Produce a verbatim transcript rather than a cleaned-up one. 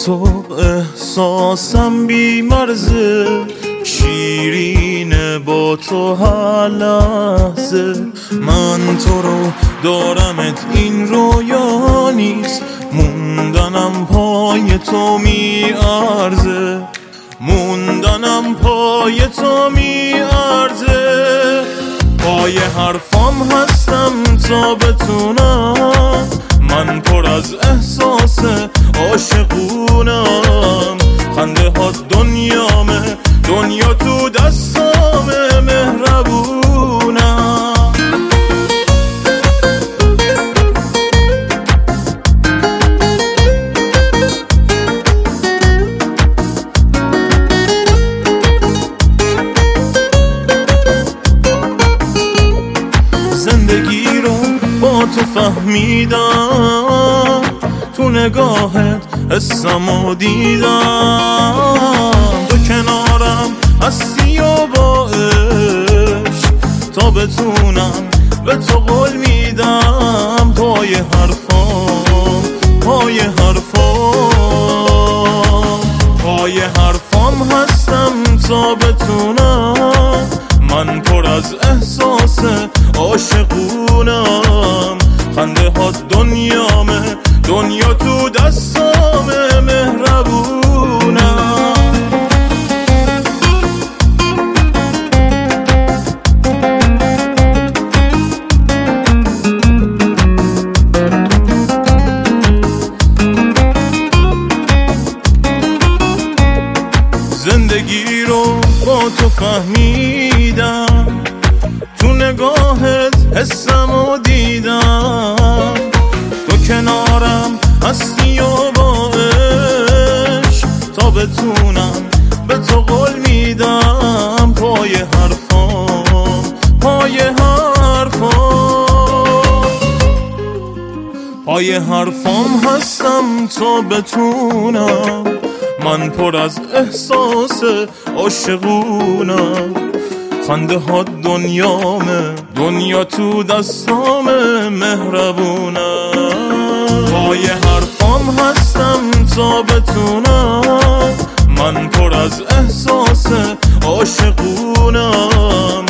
تو احساسم بی مرزه، شیرینه با تو هر لحظه. من تو رو دارمت این رویا نیست، موندنم پای تو میارزه، موندنم پای تو میارزه. پای حرفام هستم تا بتونم، من پر از احساس عاشقونم. خنده ها دنیامه، دنیا تو دستامه، مهربونم. زندگی رو با تو فهمیدم، تو نگاهت حسمو دیدم. تو کنارم هستی و با عشق، تا بتونم به تو قول میدم. پای حرفام، پای حرفام، پای حرفام هستم تا بتونم. من پر از احساس عاشقونم. خنده ها دنیامه، دنیا تو دستامه، مهربونم. زندگی رو با تو فهمیدم، تو نگاهت حسمو دیدم. تو کنارم هستی و با عشق، تا بتونم به تو قول میدم. پای حرفام، پای حرفام، پای حرفام هستم تا بتونم. من پر از احساس عاشقونم. خنده ها دنیامه، دنیا تو دستامه، مهربونم. پای حرفام هستم تا بتونم. من پر از احساس عاشقونم.